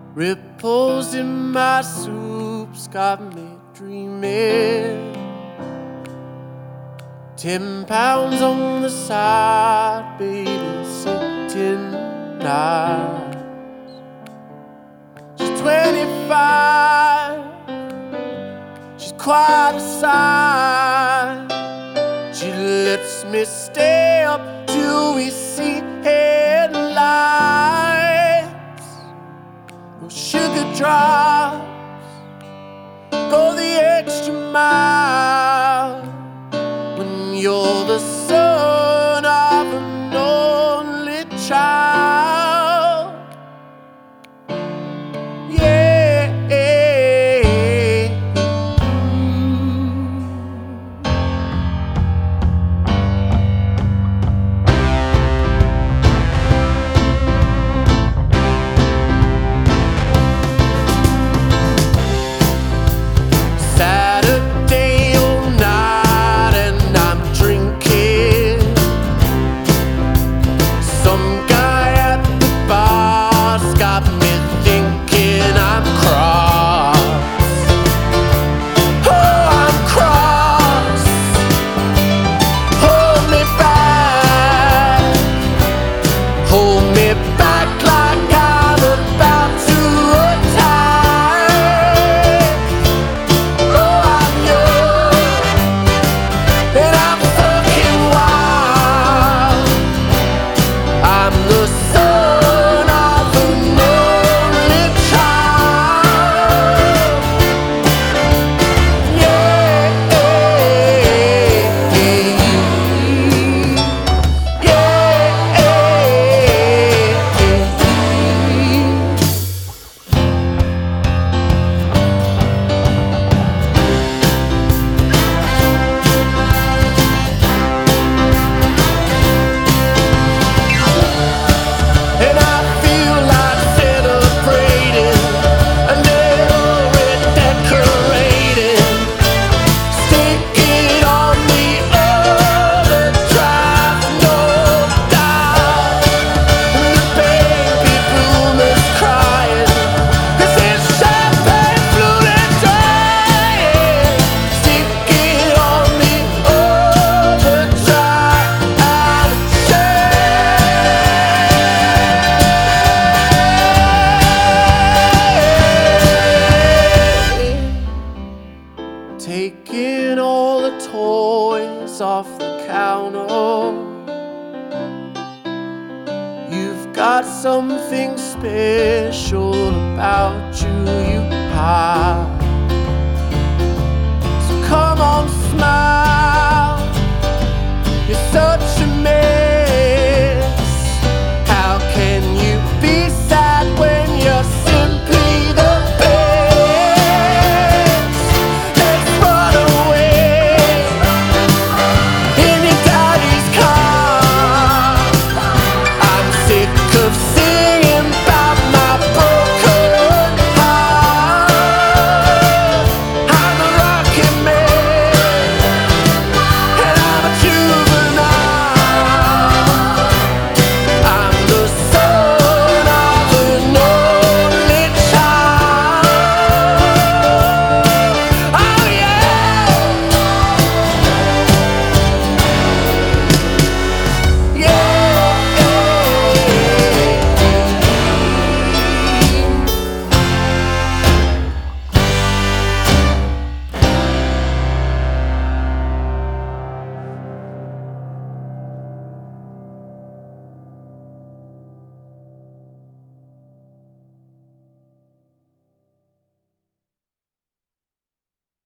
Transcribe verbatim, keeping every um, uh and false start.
Ripples in my soup's got me dreaming. Ten pounds on the side, baby, sitting nice. She's twenty-five, she's quite a sight. She lets me stay up till we see headlights. No sugar drops, go the extra mile. When you're the son of an only child, yeah. Taking all the toys off the counter. You've got something special about you, you hide. So come on, smile.